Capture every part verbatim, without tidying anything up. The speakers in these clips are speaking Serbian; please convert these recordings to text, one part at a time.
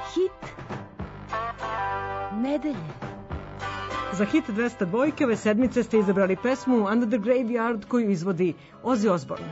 Hit nedelje. Za hit dvesta dva ove sedmice ste izabrali pesmu Under the Graveyard koju izvodi Ozzy Osbourne.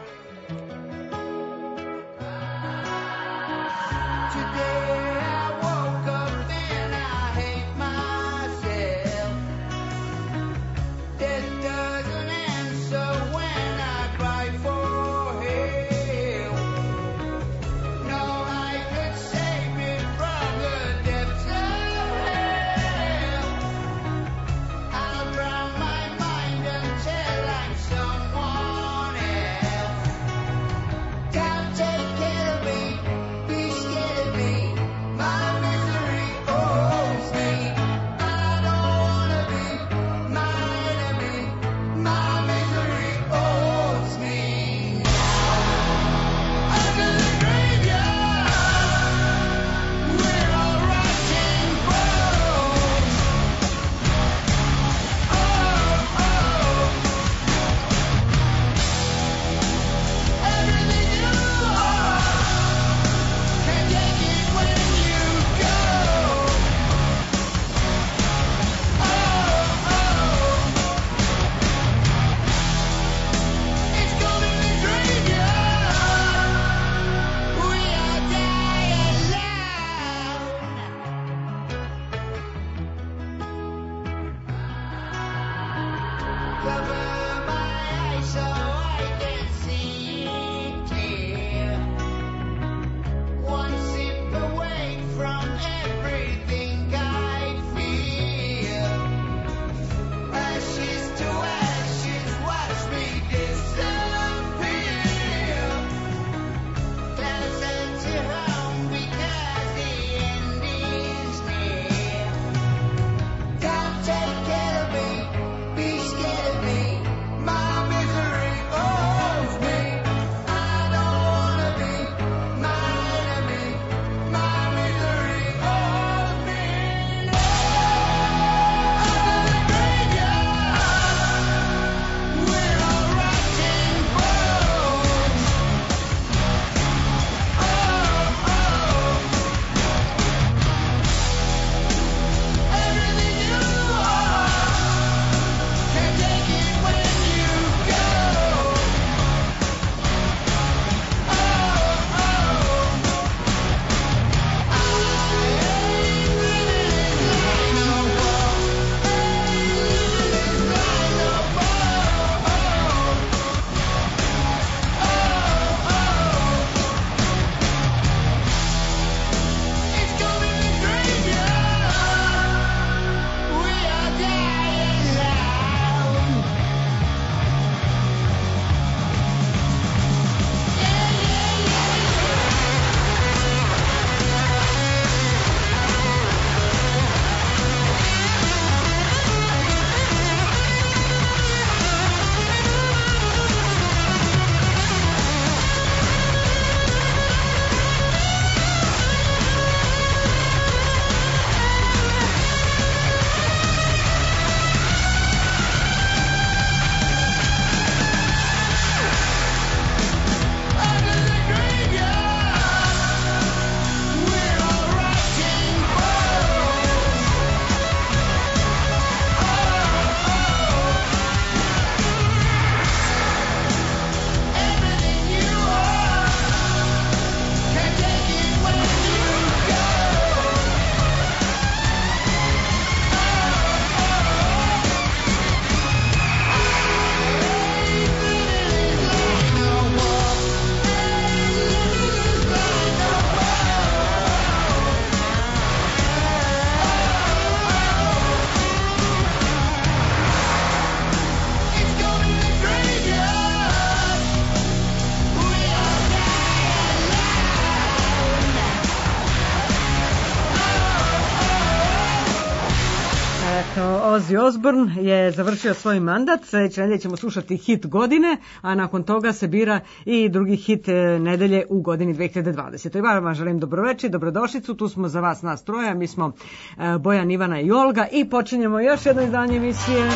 Ozzy Osbourne je završio svoj mandat, sledeće nedelje ćemo slušati hit godine, a nakon toga se bira i drugi hit nedelje u godini dve hiljade dvadesete. I vam želim dobroveče, dobrodošlicu, tu smo za vas nas troja, mi smo Bojan, Ivana i Olga i počinjemo još jedno izdanje emisije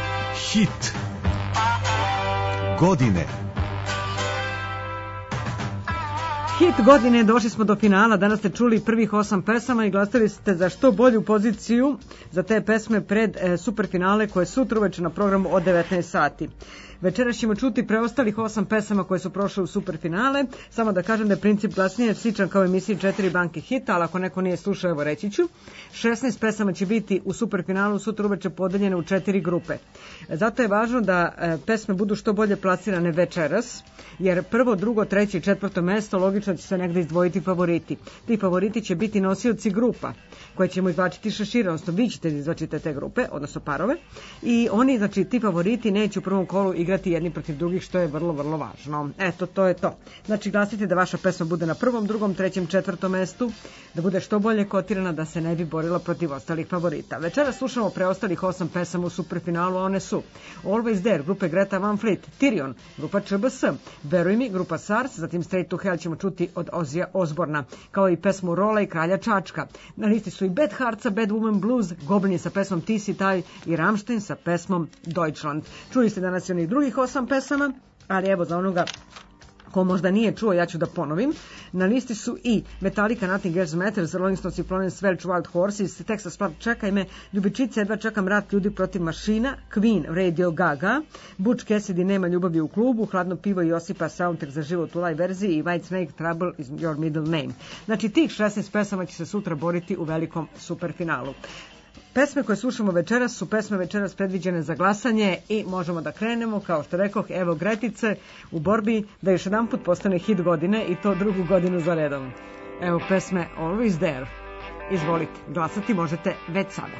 Hit godine. Hit godine, došli smo do finala, danas ste čuli prvih osam pesama i glasali ste za što bolju poziciju za te pesme pred e, superfinale koje sutra uveče na programu od devetnaest sati. Večeras ćemo čuti preostalih osam pesama koje su prošle u superfinale. Samo da kažem da je princip glasnije sličan kao emisiji četiri banke hita, ali ako neko nije slušao, evo reći ću. šesnaest pesama će biti u superfinalu sutra uveče podeljene u četiri grupe. Zato je važno da e, pesme budu što bolje plasirane večeras, jer prvo, drugo, treće i četvrto mesto logično će se negde izdvojiti favoriti. Ti favoriti će biti nosioci grupa koje ćemo izvačiti šešira, odnosno vi ćete izvačiti te grupe, odnosno parove, i oni, znači ti favoriti neće u prvom kolu igrati jedni protiv drugih, što je vrlo, vrlo važno. Eto, to je to. Znači glasite da vaša pesma bude na prvom, drugom, trećem, četvrtom mestu, da bude što bolje kotirana, da se ne bi borila protiv ostalih favorita. Večera slušamo preostalih osam pesama u superfinalu, a one su Always There, grupe Greta Van Fleet, Tyrion, grupa Č B S, Veruj mi, grupa SARS, zatim Straight to Hell ćemo čuti od Ozija Osborna, kao i pesmu Rola i Kralja Čačka. Na listi su i Bad Heartsa, Bad Woman Blues, Goblini sa pesmom Ti si taj i Rammstein sa pesmom Deutschland. Čuli ste danas i onih drugih osam pesama, ali evo za onoga ko možda nije čuo, ja ću da ponovim. Na listi su i Metallica, Nothing Else Matters, Rolling Stones i Florence Welch, Wild Horses, Texas Flood, Čekaj me, Ljubičice, jedva čekam rat, Ljudi protiv mašina, Queen, Radio Gaga, Butch Cassidy, Nema ljubavi u klubu, Hladno pivo i Josipa, Soundtrack za život u live verziji i White Snake, Trouble is your middle name. Znači tih šesnaest pesama će se sutra boriti u velikom superfinalu. Pesme koje slušamo večeras su pesme večeras predviđene za glasanje i možemo da krenemo, kao što rekoh, evo Gretice u borbi da još jedan put postane hit godine i to drugu godinu za redom. Evo pesme Always There. Izvolite, glasati možete već sada.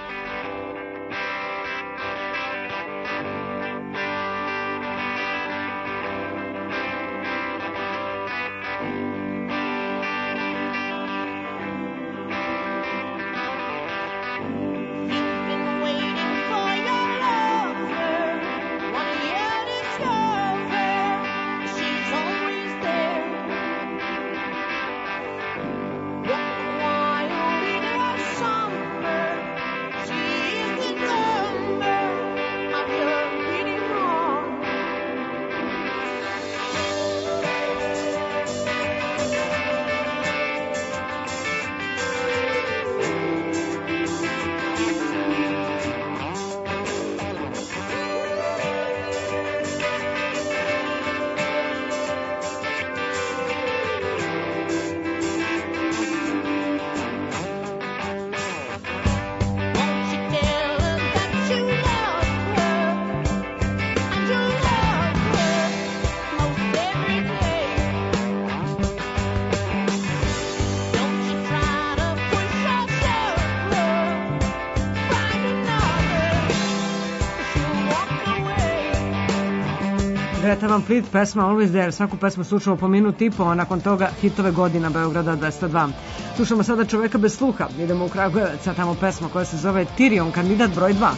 Greta Van Fleet, pesma Always There. Svaku pesmu slušamo po minut i po, a nakon toga hitove godina Beograda dvesta dva. Slušamo sada Čoveka bez sluha. Idemo u Kragujevac, a tamo pesma koja se zove Tyrion, kandidat broj dva.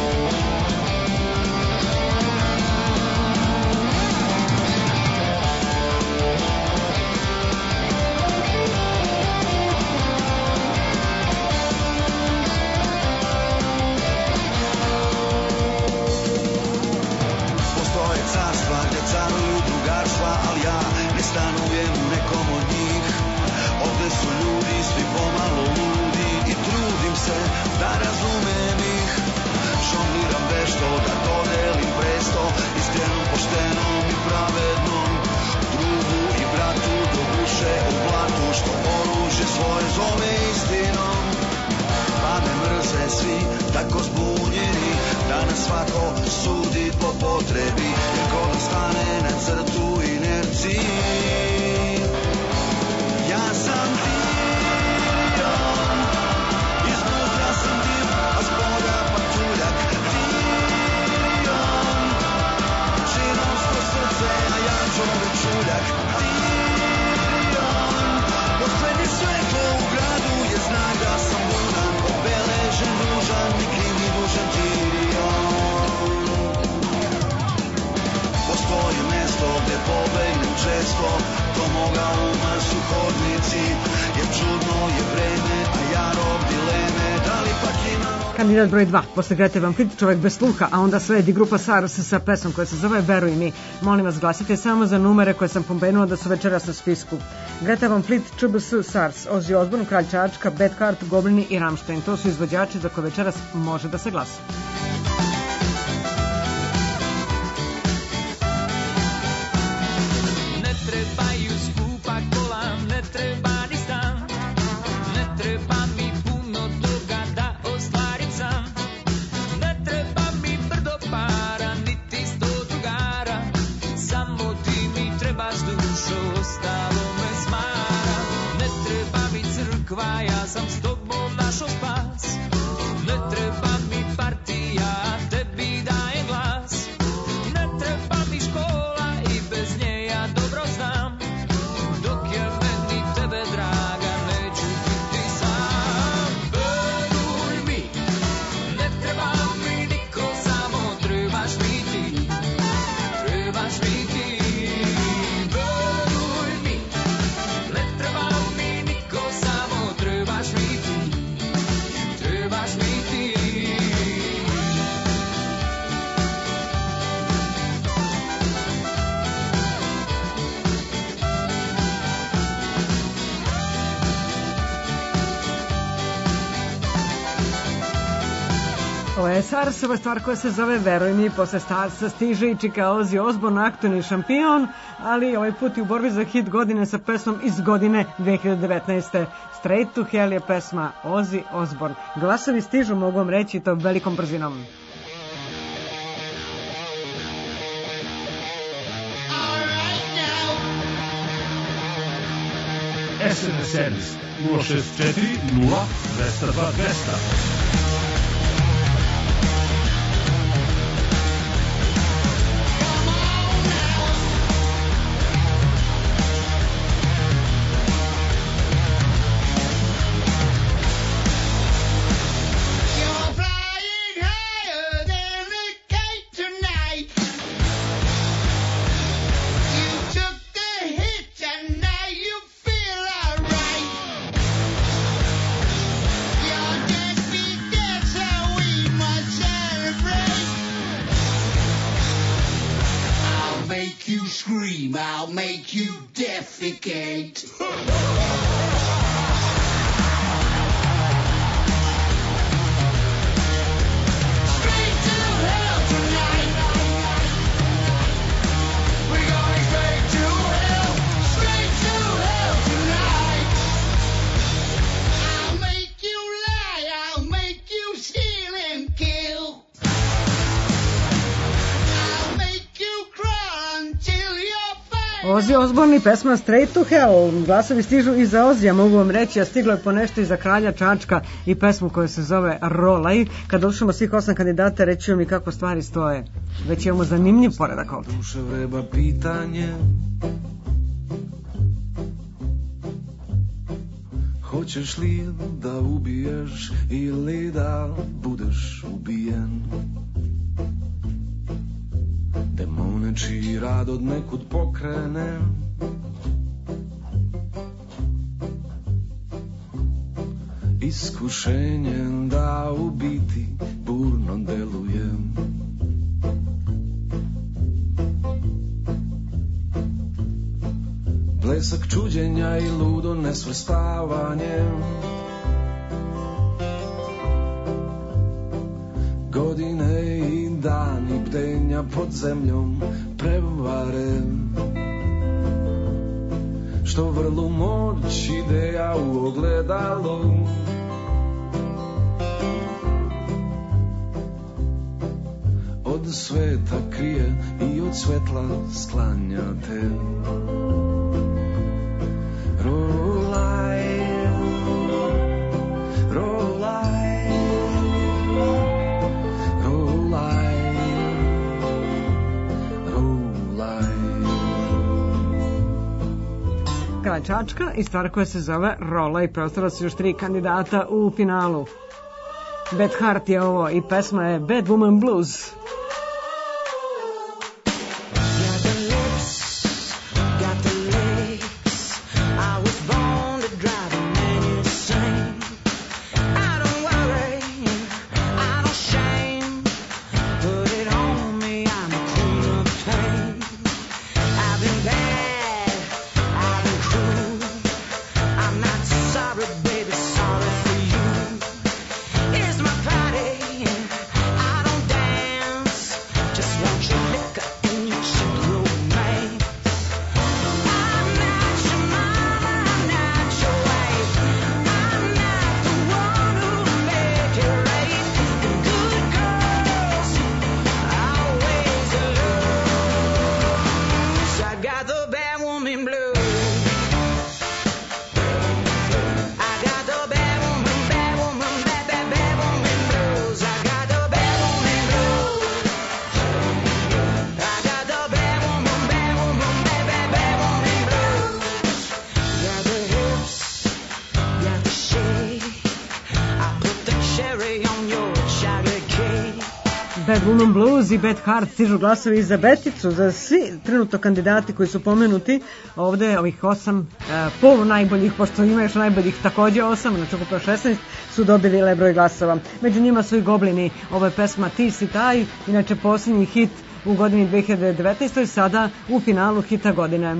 Kandidat broj dva, posle Grete Van Fleet, Čovek bez sluha, a onda sledi grupa SARS sa pesmom koja se zove Veruj mi. Molim vas, glasite samo za numere koje sam pomenula da su večeras na spisku. Greta Van Fleet, Č B S, SARS, Ozzy Osbourne, Kralj Čačka, Bad Heart, Goblini i Rammstein. To su izvođači za koje večeras može da se glasa. Ne trebaju skupa kola, ne treba ni stan, ne treba mi puno toga da ostvarim sam, ne treba mi brdo para, niti sto drugara, samo ti mi trebaš dušo, ostalo me smara. Ne treba mi crkva, ja sam s tobom našo spas, ne treba mi partija, tebi dajem glas, ne treba mi škola i bez nje ja dobro znam, dok je meni tebe draga neću biti sam. Veruj mi, ne treba mi niko, samo trebaš mi ti, trebaš mi ti. Veruj mi, ne treba mi niko, samo trebaš mi ti, trebaš mi ti. Ovo je SARS-ova stvar koja se zove Veruj mi, posle SARS-a stiže i čika Ozzy Osbourne, aktuelni šampion, ali ovaj put i u borbi za hit godine sa pesmom iz godine dve hiljade devetnaeste. Straight to Hell je pesma Ozzy Osbourne. Glasovi stižu, mogu vam reći, to velikom brzinom. S M S servis nula šest četiri nula dva dva dva. You're flying higher than a kite tonight. You took the hit and now you feel alright. Your death began, so we must celebrate. I'll make you scream, I'll make you defecate. Straight to hell tonight. We're going straight to hell, straight to hell tonight. I'll make you lie, I'll make you steal and kill. I'll make you crawl until you're fine. Ozzy Osbourne i pesma Straight to Hell. Glasovi stižu i za Ozija, mogu vam reći, a stiglo je ponešto i za Kralja Čačka i pesmu koja se zove Rolaj. Kad odlušamo svih osam kandidata, reći vam i kako stvari stoje. Već imamo zanimljiv poredak ovdje. Duše vreba pitanje, hoćeš li da ubiješ ili da budeš ubijen? Demone čiji rad od nekud pokrene, iskušenjem da u biti burno delujem. Blesak čuđenja i ludo nesvrstavanje, godine i dani bdenja pod zemljom prevare, što vrlu moć ideja u ogledalu. Od sveta krije i od svetla sklanjate. Rolaj, rolaj, rolaj, rolaj. Kralj Čačka i stvar koja se zove Rolaj. Preostala su još tri kandidata u finalu. Bad Heart je ovo i pesma je Bad Woman Blues. I've been bad, I've been cruel. Bad Woman Blues i Bad Heart stižu glasovi za Beticu, za svi trenutno kandidati koji su pomenuti ovde, ovih osam e, polu najboljih, pošto ima još najboljih takođe osam, znači oko šesnaest su dobili le broj glasova. Među njima su i Goblini, ovo je pesma Ti si taj, inače posljednji hit u godini dve hiljade devetnaestoj, sada u finalu hita godine.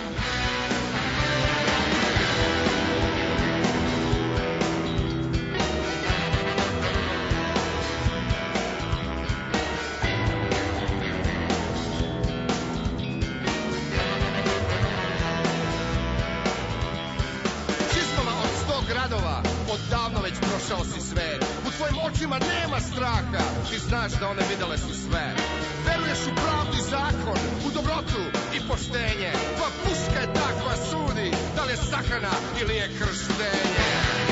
Znaš da one videle su sve. Veruješ u pravdu i zakon, u dobrotu i poštenje. Tva puška je ta koja sudi, da li je sahrana ili je krštenje.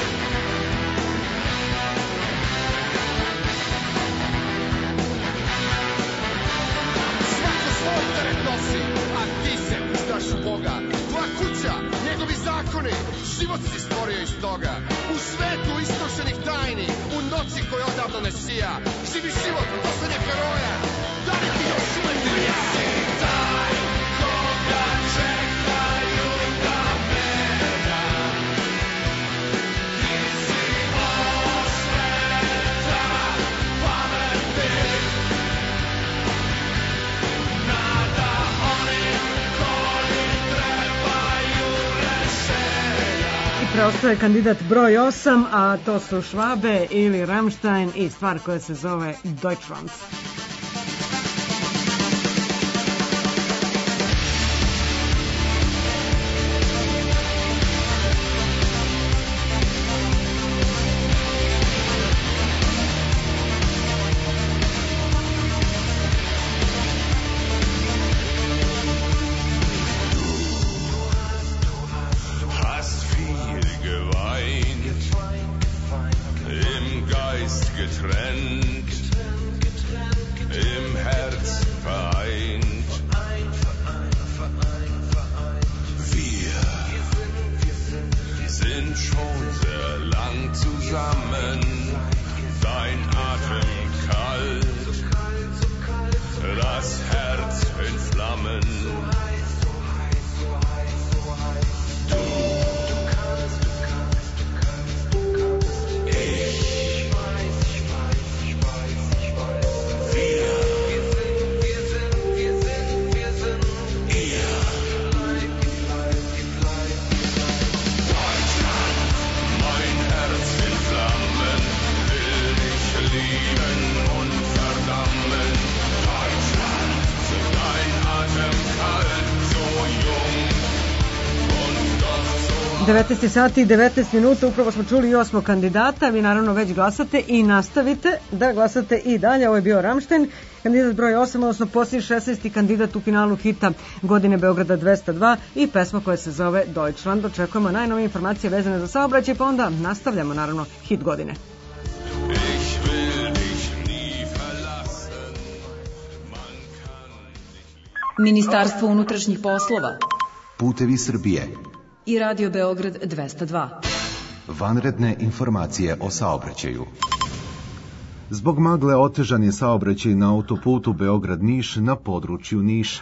Svako svoj teret nosi, a ti se uzdaš u Boga. Tva kuća, njegovi zakoni, život si stvorio iz toga. U svetu istrošenih tajni, u noći koja odavno ne sija. Živi život poslednjeg heroja, da li ti još uvek prija? Ti si taj koga čekaju da mera. Ti si osveta pameti. Nada onih koji trebaju rešenja. I preostaje kandidat broj osam, a to su Švabe ili Rammstein i stvar koja se zove Deutschland. devetnaest sati i devetnaest minuta, upravo smo čuli i osmog kandidata, vi naravno već glasate i nastavite da glasate i dalje. Ovo je bio Rammstein, kandidat broj osam, odnosno posljednji šesnaesti kandidat u finalu hita godine Beograda dvesta dva i pesma koja se zove Deutschland. Očekujemo najnovije informacije vezane za saobraćaj, pa onda nastavljamo naravno hit godine. Ministarstvo unutrašnjih poslova, Putevi Srbije i Radio Beograd dvesta dva. Vanredne informacije o saobraćaju. Zbog magle otežan je saobraćaj na autoputu Beograd-Niš na području Niša.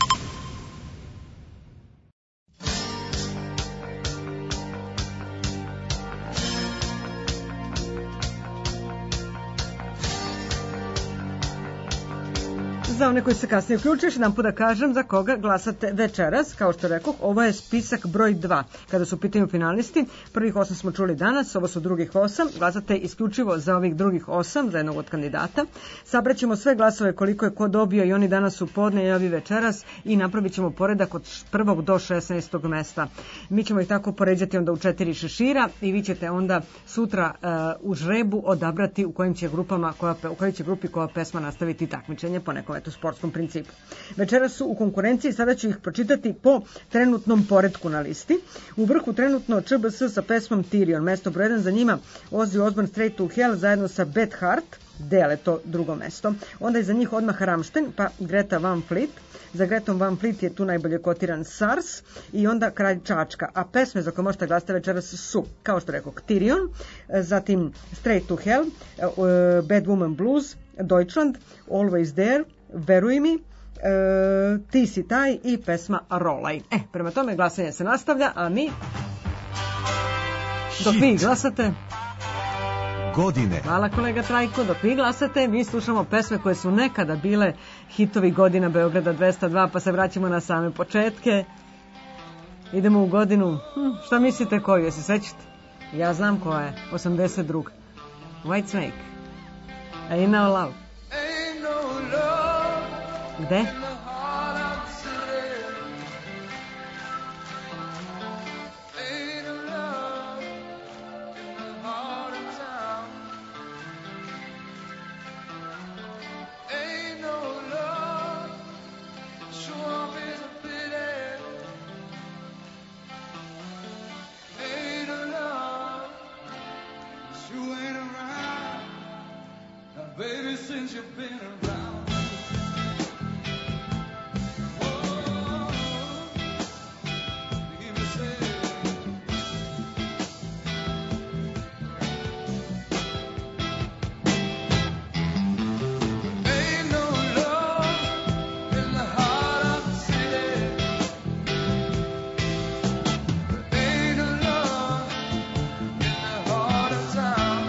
Za one koji se kasnije uključiš, jedan put da kažem za koga glasate večeras. Kao što rekoh, ovo je spisak broj dva. Kada su u pitanju finalisti, prvih osam smo čuli danas, ovo su drugih osam. Glasate isključivo za ovih drugih osam, za jednog od kandidata. Sabraćemo sve glasove koliko je ko dobio i oni danas su podne i ovi večeras i napravit ćemo poredak od prvog do šesnaestog mesta. Mi ćemo ih tako poređati onda u četiri šešira i vi ćete onda sutra uh, u žrebu odabrati u kojim će grupama, koja, u kojoj će grupi koja pesma nastaviti takmičenje po nekom eto u sportskom principu. Večeras su u konkurenciji, sada ću ih pročitati po trenutnom poretku na listi. U vrhu trenutno Č B S sa pesmom Tyrion, mesto broj jedan, za njima Ozzy Osbourne Straight to Hell zajedno sa Beth Hart, dele to drugo mesto. Onda je za njih odmah Rammstein, pa Greta Van Fleet. Za Gretom Van Fleet je tu najbolje kotiran SARS i onda Kralj Čačka. A pesme za koje možete glasati večeras su, kao što rekao, Tyrion, zatim Straight to Hell, Bad Woman Blues, Deutschland, Always There, Veruj mi, E, Ti si taj i pesma Rolaj. E, prema tome glasanje se nastavlja, a mi dok vi glasate godine. Hvala kolega Trajko, dok vi glasate mi slušamo pesme koje su nekada bile hitovi godina Beograda dvesta dva, pa se vraćamo na same početke. Idemo u godinu, hm, šta mislite koju, jesi sećate? Ja znam koja je, osamdeset druga. White Snake, Ain't No Love. Gde? Baby, since you've been around, oh, hear me say, ain't no love in the heart of the city, ain't no love in the heart of town.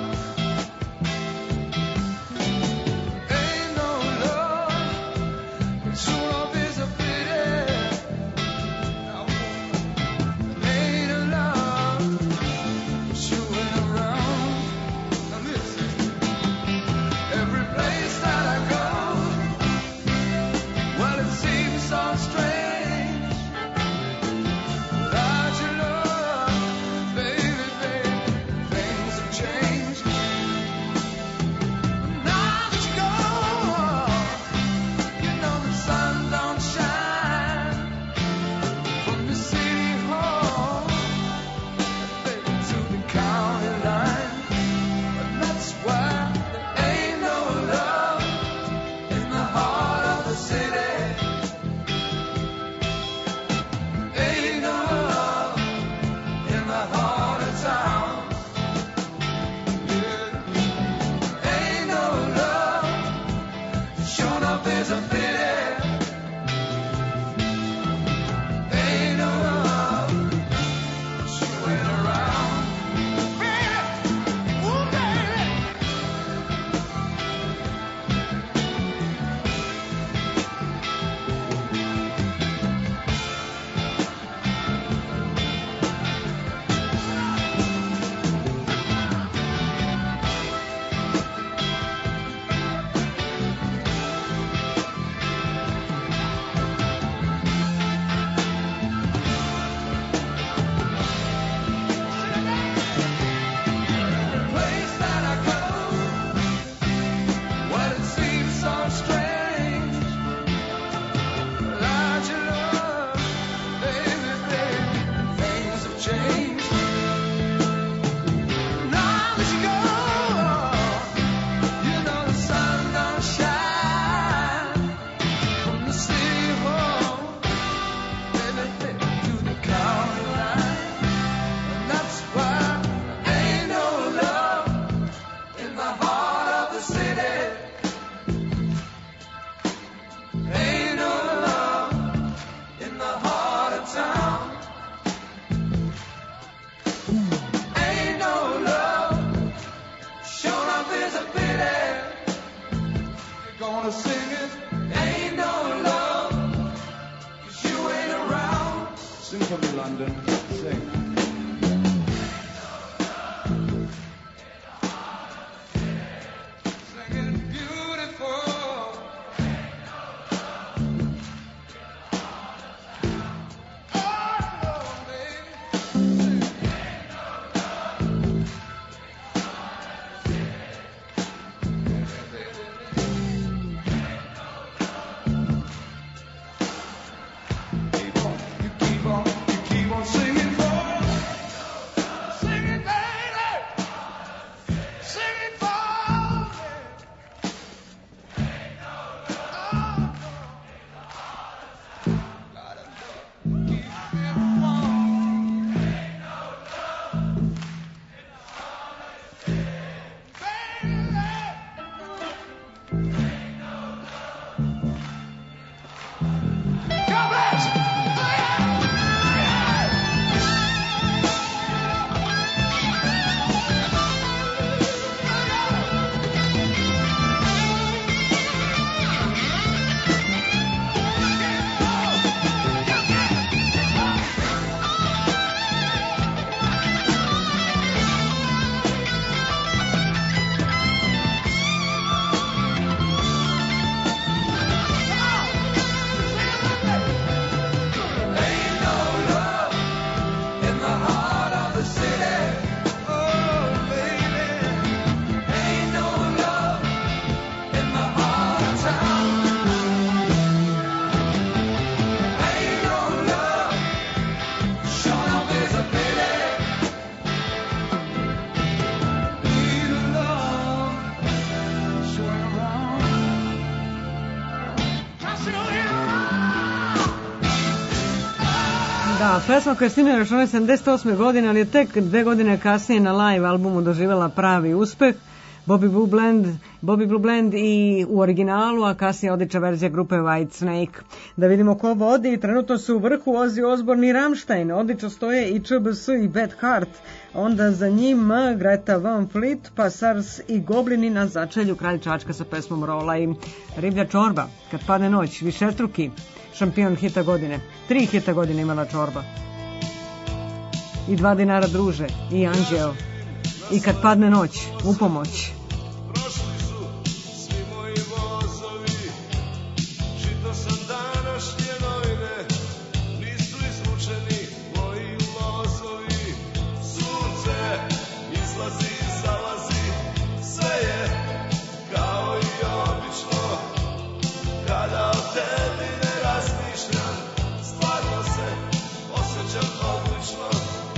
Da, pesma koja je snimljena još one sedamdeset osme godine, ali je tek dve godine kasnije na live albumu doživjela pravi uspeh. Bobby Blue Bland, Bobby Blue Bland i u originalu, a kasnije odlična verzija grupe White Snake. Da vidimo ko vodi, trenutno su u vrhu Ozzy Osbourne i Rammstein, odlično stoje i Č B S i Bad Heart, onda za njima Greta Van Fleet, pa Sars i Goblini na začelju Kralj Čačka sa pesmom Rola i Riblja čorba, Kad padne noć, višestruki šampion hita godine, tri hita godine imala Čorba. I Dva dinara druže, i Anđeo, i Kad padne noć, u pomoć. Prošli su svi moji vozovi, čitao sam današnje novine, nisu izvučeni moji lozovi. Sunce izlazi i zalazi, sve je kao i obično. Kada o tebi ne razmišljam, stvarno se osjećam odlično.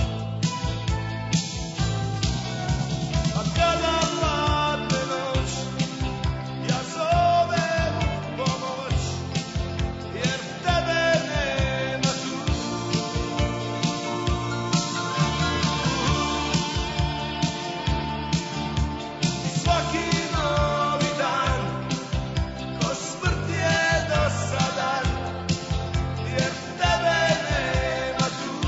A kada padne noć, ja zovem u pomoć, jer tebe nema tu. Svaki novi dan, ko smrt je dosadan, jer tebe nema tu.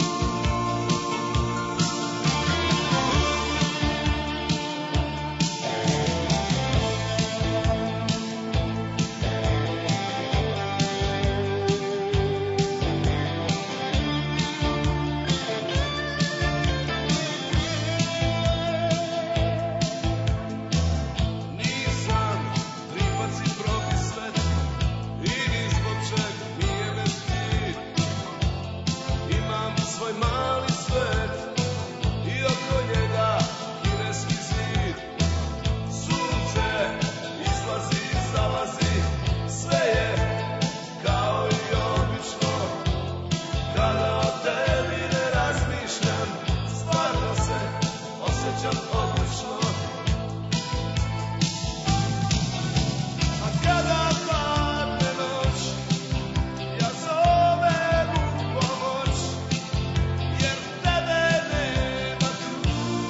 Nisam tripac i propisvet, i ni zbog čeg nije me stid. Imam svoj mali svet i oko njega kineski zid. Sunce izlazi i zalazi, sve je kao i obično. Kada o tebi ne razmišljam, stvarno se osjećam odlično. A kada padne noć, ja zovem u pomoć, jer tebe nema tu.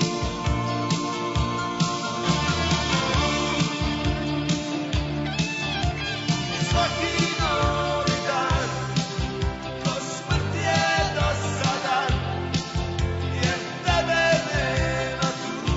Svaki novi dan, ko smrt je dosadan, jer tebe nema tu.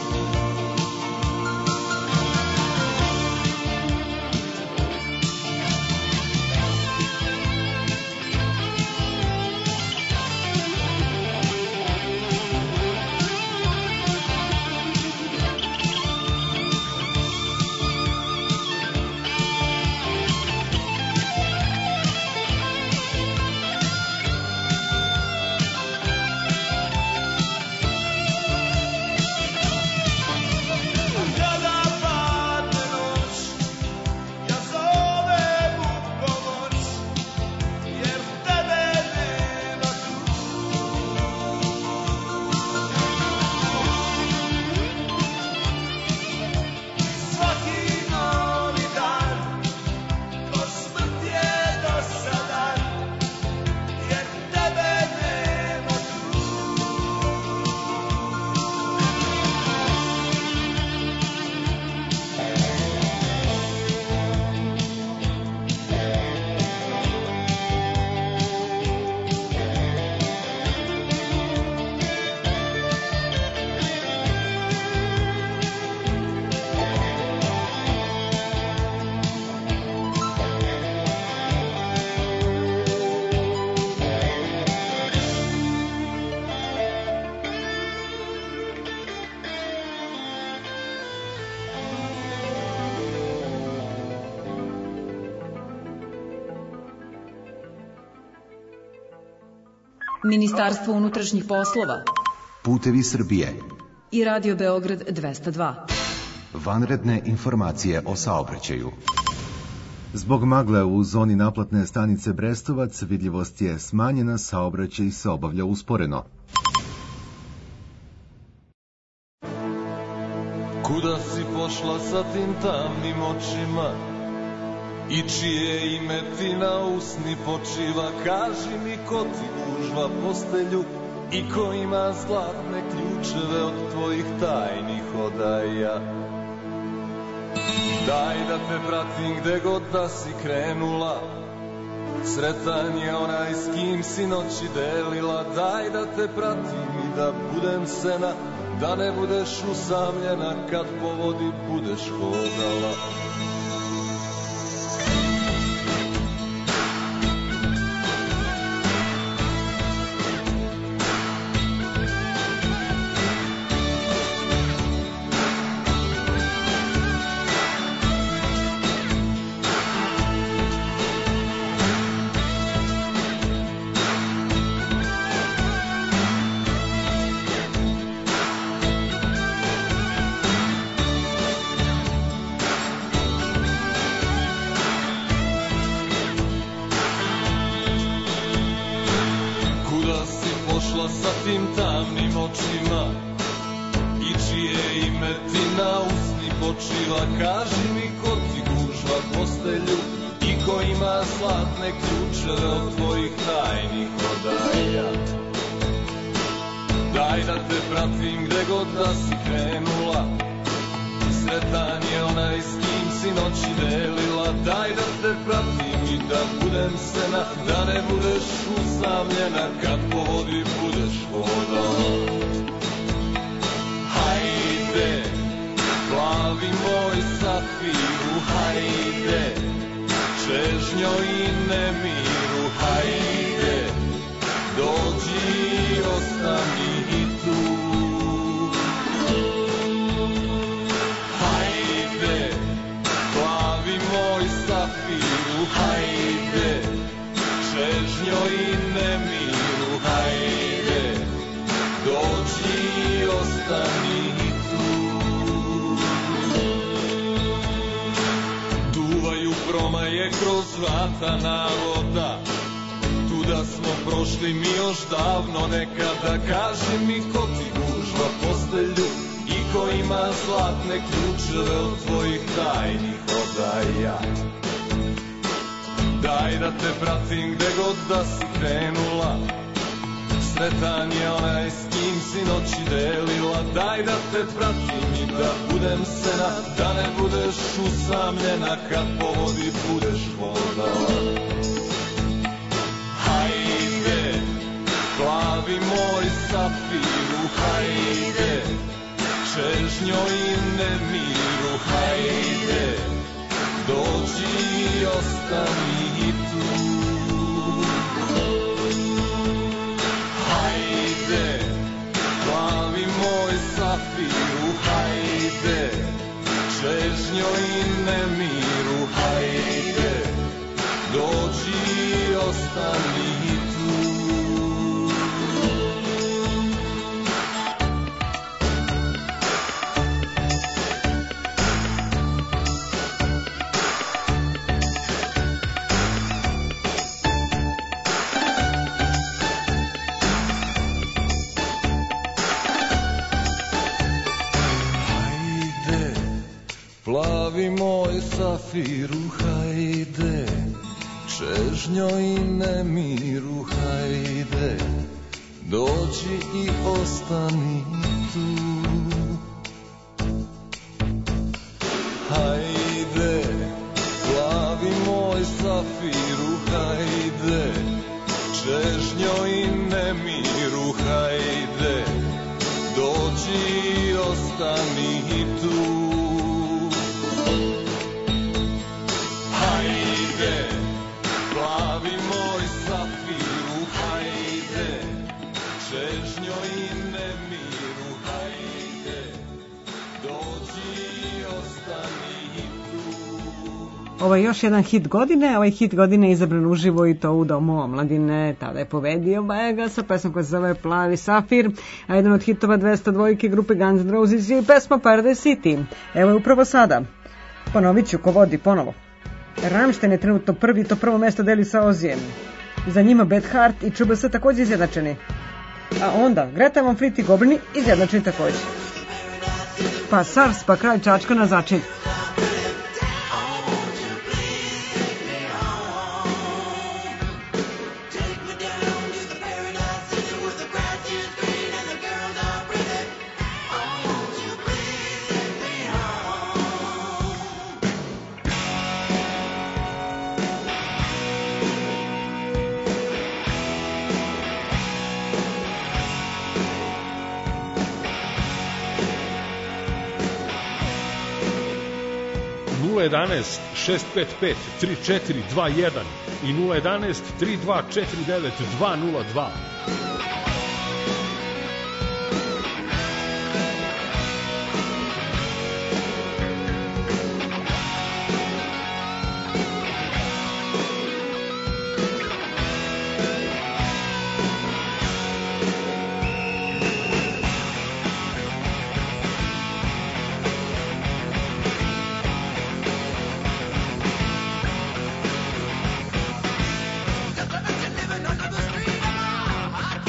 Kada padne noć, ja zovem u pomoć, jer tebe nema tu. Svaki novi dan, ko smrt je dosadan, jer tebe nema tu. Ministarstvo unutrašnjih poslova Putevi Srbije. i Radio Beograd dvesta dva. Vanredne informacije o saobraćaju. Zbog magle u zoni naplatne stanice Brestovac vidljivost je smanjena, saobraćaj se obavlja usporeno. Kuda si pošla sa tim tamnim očima? I čije ime ti na usni počiva, kaži mi ko ti gužva postelju i ko ima zlatne ključeve od tvojih tajnih odaja. Daj da te pratim gde god da si krenula, sretan je onaj s kim si noći delila. Daj da te pratim i da budem sena, da ne budeš usamljena kad po vodi budeš hodala. Kaži mi ko ti gužva postelju i ko ima zlatne ključeve od tvojih tajnih odaja. Daj da te pratim gde god da si krenula, sretan je onaj s kim si noći delila. Daj da te pratim i da budem sena, da ne budeš usamljena kad po vodi budeš hodala. Hajde, plavi moj safiru, hajde, čežnjo i nemiru, hajde, dođi i ostani i tu. Hajde, plavi moj safiru, hajde, čežnjo i nemiru, hajde, dođi i ostani i tu. Promaje kroz vrata navoda, tuda smo prošli mi još davno nekada. Kaži mi ko ti gužva postelju i ko ima zlatne ključeve od tvojih tajnih odaja. Daj da te pratim gde god da si krenula, sretan je onaj s kim si noći delila. Daj da te pratim i da budem sena, da ne budeš usamljena kad po vodi budeš hodala. Hajde, plavi moj safiru, hajde, čežnjo i nemiru, hajde, dođi i ostani i tu. Hajde, plavi moj safiru, hajde, čežnjo i nemiru, hajde, dođi i ostani tu. Plavi moj safiru, hajde, čežnjo i nemiru, hajde, dođi i ostani tu. Hajde, plavi moj safiru, hajde, čežnjo i nemiru, hajde, dođi i ostani tu. Hajde, plavi moj safiru, hajde, čežnjo i nemiru, hajde, dođi i ostani tu. Ovo je još jedan hit godine, ovaj hit godine je izabran uživo i to u Domu omladine. Tada je povedio Bajaga sa pesmom koja se zove Plavi safir, a jedan od hitova dvesta dvojke grupe Guns N' Roses je i pesma Paradise City. Evo je upravo sada. Ponovit ću ko vodi ponovo. Rammstein je trenutno prvi, to prvo mesto deli sa Ozijem. Za njima Bad Heart i Č B S također izjednačeni. A onda Greta Van Fleet i Goblini izjednačeni također. Pa Sars, pa Kralj Čačka na začelju. nula jedan šest pet pet tri četiri dva jedan i nula jedan tri dva četiri devet dva nula dva. Living under the street, ah,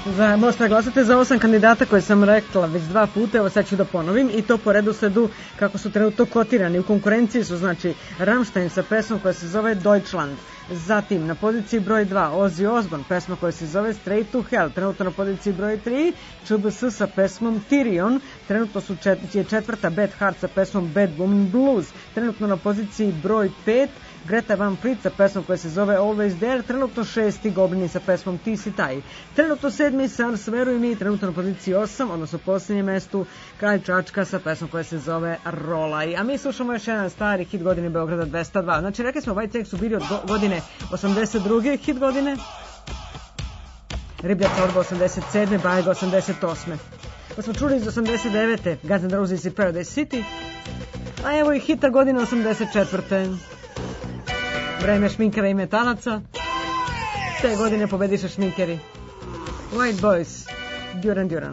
Za, možete glasati za osam kandidata koje sam rekla već dva puta, evo sad ću da ponovim, i to po redosledu kako su trenutno kotirani. U konkurenciji su, znači, Rammstein sa pesmom koja se zove Deutschland. Zatim, na poziciji broj dva, Ozzy Osbourne, pesma koja se zove Straight to Hell. Trenutno na poziciji broj tri, Č B S sa pesmom Tyrion. Trenutno su čet, je četvrta Bad Heart sa pesmom Bad Woman Blues. Trenutno na poziciji broj pet, Greta Van Fleet sa pesmom koja se zove Always There. Trenutno šesti, Goblini sa pesmom Ti si taj. Trenutno sedmi, Sars, veruj mi. Trenutno na poziciji osam, odnosno posljednjem mestu, Kralj Čačka sa pesmom koja se zove Rolaj. A mi slušamo još jedan stari hit godine Beograda dvesta dva. Znači, rekli smo, White Sex su bili od go- godine osamdeset druge hit godine, Riblja čorba osamdeset sedme, Bajega osamdeset osme. Pa smo čuli iz osamdeset devete Guns N' Roses i Paradise City, a evo i hita godine osamdeset četvrte Vreme šminkera i metalaca. Te godine pobediše šminkeri. White Boys, Duran Duran.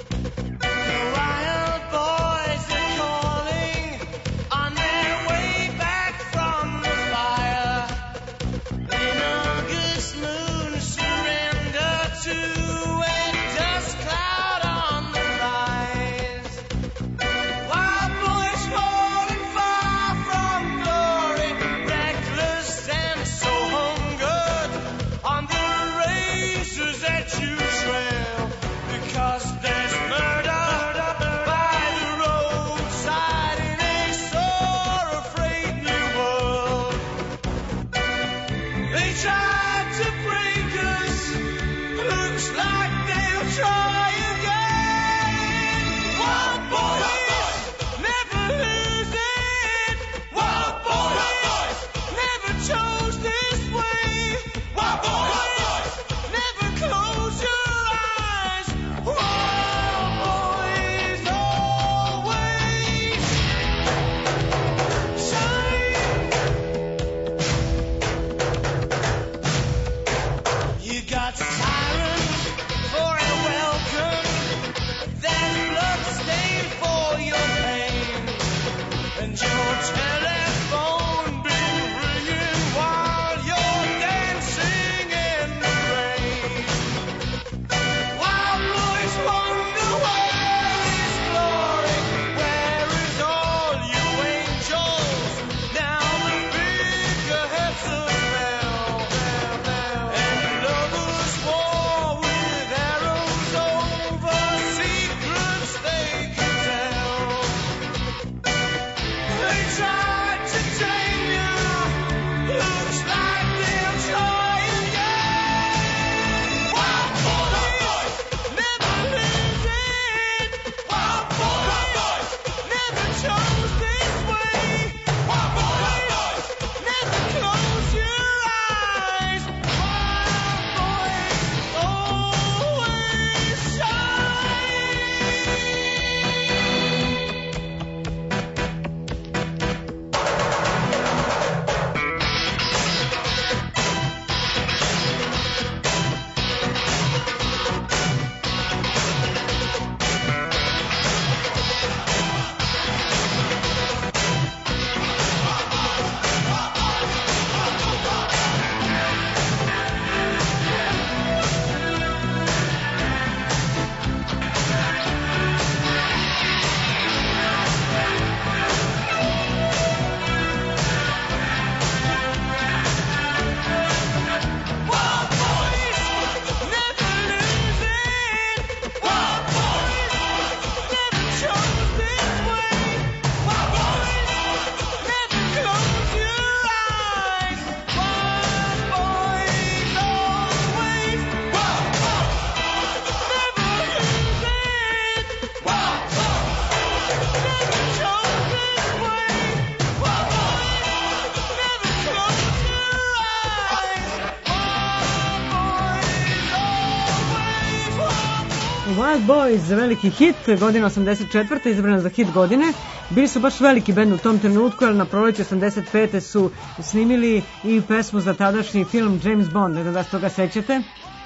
Wild Boys, veliki hit, godina osamdeset četvrte izabrana za hit godine. Bili su baš veliki bend u tom trenutku, ali na proleće osamdeset pete su snimili i pesmu za tadašnji film James Bond, ne znam da se toga sećate.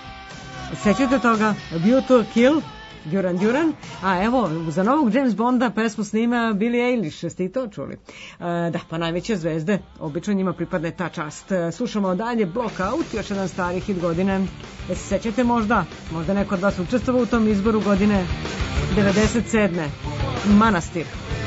Sećate toga? View to Kill, Duran Duran, a evo, za novog James Bonda pesmu snima Billie Eilish, ste i to čuli? E, da, pa najveće zvezde, obično njima pripadne ta čast. Slušamo dalje Blockout, još jedan stari hit godine. E, se sećate možda, možda neko od vas učestvovao u tom izboru godine devedeset sedme. Manastir.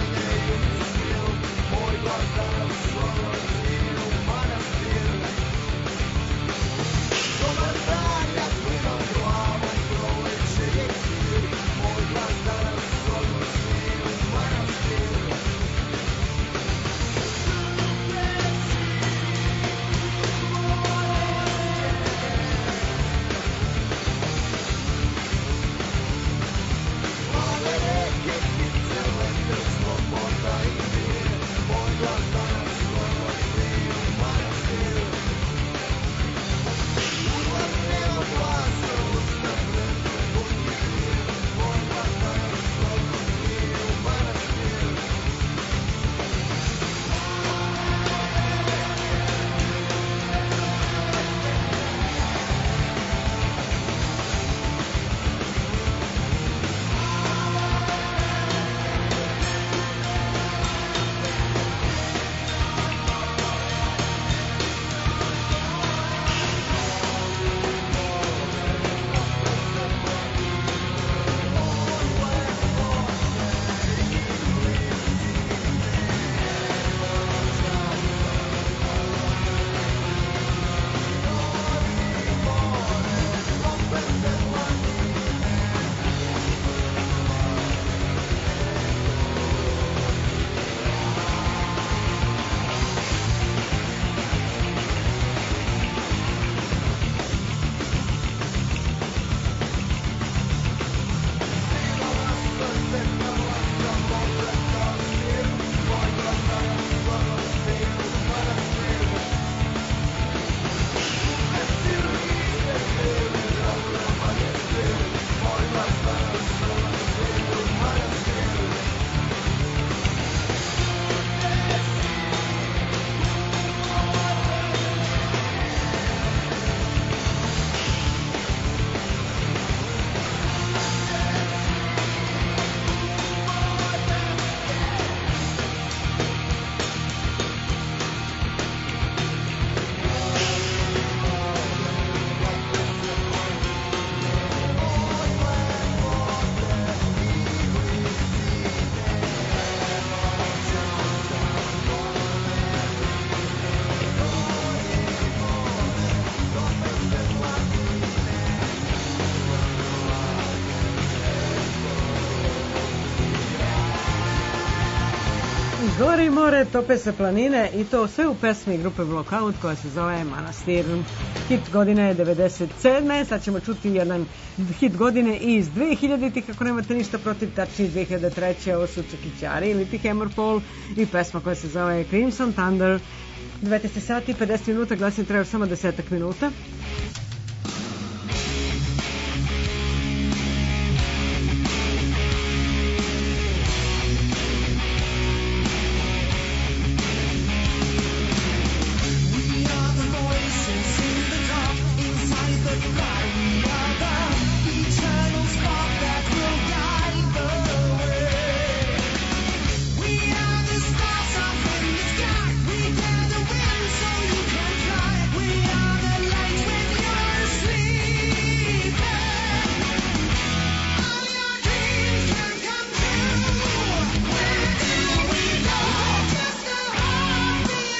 Gori more, tope se planine i to sve u pesmi grupe Blockout koja se zove Manastir. Hit godine je devedeset sedme. Sad ćemo čuti jedan hit godine iz dve hiljaditih, kako nemate ništa protiv, tačnije dve hiljade treće. Ovo su Čekićari ili ti Hammerfall i pesma koja se zove Crimson Thunder. devetnaest sati i pedeset minuta, glasanje treba samo desetak minuta.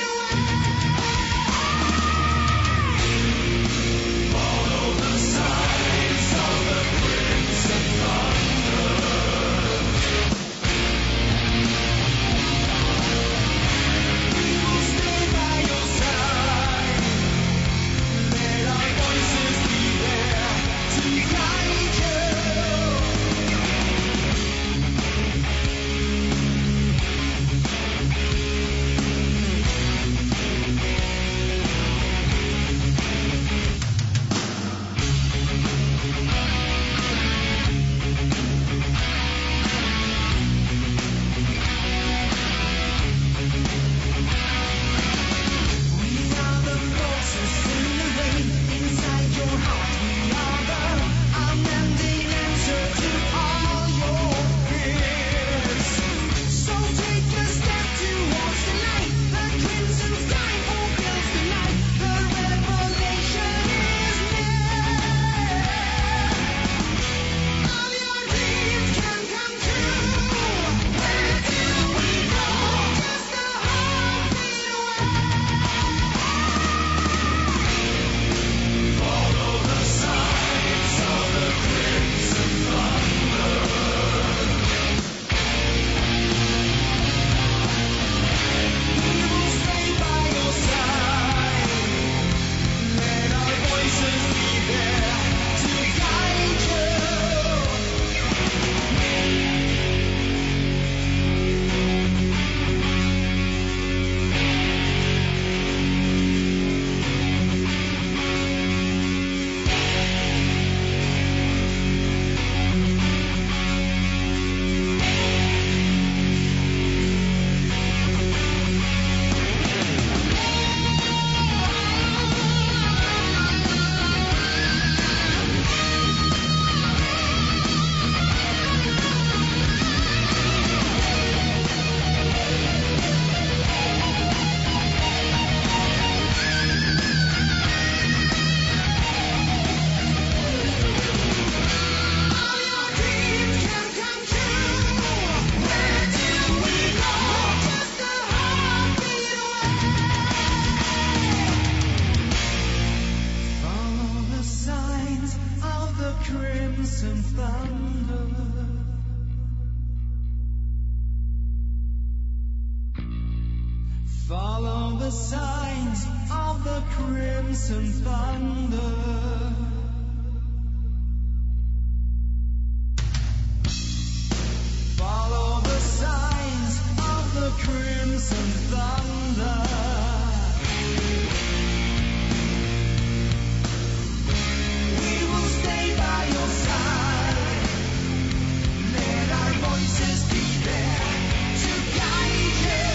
Follow the sun. the signs of the crimson thunder. Follow the signs of the crimson thunder. We will stay by your side. Let our voices be there to guide you.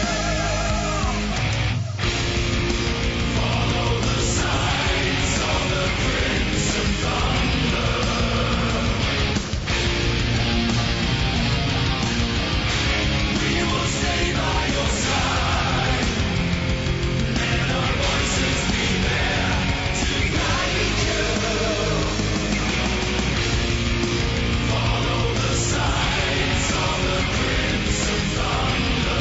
Follow the signs of the crimson thunder. We will stay by your side. Let our voices be there to guide you. Follow the signs of the crimson thunder.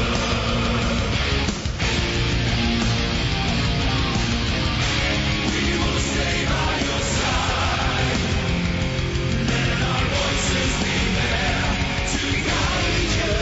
We will stay by your side. Let our voices be there to guide you.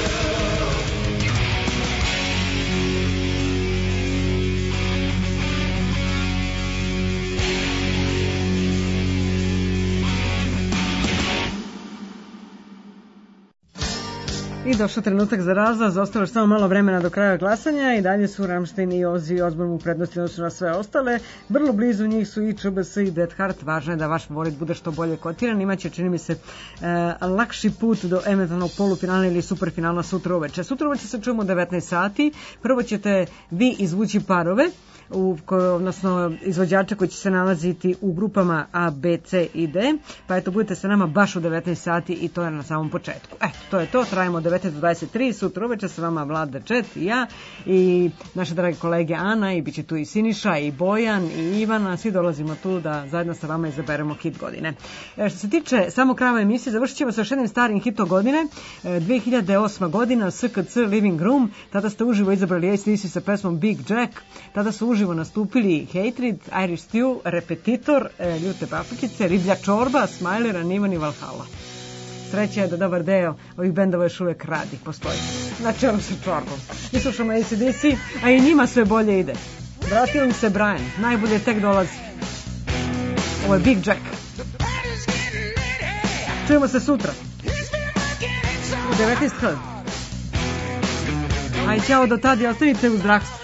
I došao trenutak za razlaz, ostalo je samo malo vremena do kraja glasanja i dalje su Rammstein i Ozzy Osbourne u prednosti odnosu na sve ostale. Vrlo blizu njih su i Č B S i Dead Heart. Važno je da vaš favorit bude što bolje kotiran. Imaće, čini mi se, e, lakši put do eventualnog polufinala ili superfinala sutra uveče. Sutra uveče se čujemo u devetnaest sati. Prvo ćete vi izvući parove, u, odnosno izvođača koji će se nalaziti u grupama A, B, C i D, pa eto budete sa nama baš u devetnaest sati i to je na samom početku. Eto, to je to, trajimo od devetnaest do dvadeset tri, sutra uveče sa vama Vlada Čet i ja i naše drage kolege Ana i bit će tu i Siniša i Bojan i Ivana, svi dolazimo tu da zajedno sa vama izaberemo hit godine. E, što se tiče samo krava emisije, završit ćemo sa još jednim starim hitom godine, e, dve hiljade osma godina, S K C Living Room, tada ste uživo izabrali A C D C sa pesmom Big Jack, tada su uživo nastupili Hatred, Irish Stew, Repetitor, e, Ljute paprikice, Riblja čorba, Smiler, Nivan i Valhalla. Sreća je da dobar deo ovih bendova još uvek radi, postoji. Znači ono sa čorbom. Mi slušamo A C D C, a i njima sve bolje ide. Vratio im se Brian, najbolje tek dolazi. Ovo je Big Jack. Čujemo se sutra. U devetnaest hiljada. Aj, ćao do tada i ostanite u zdravstvu.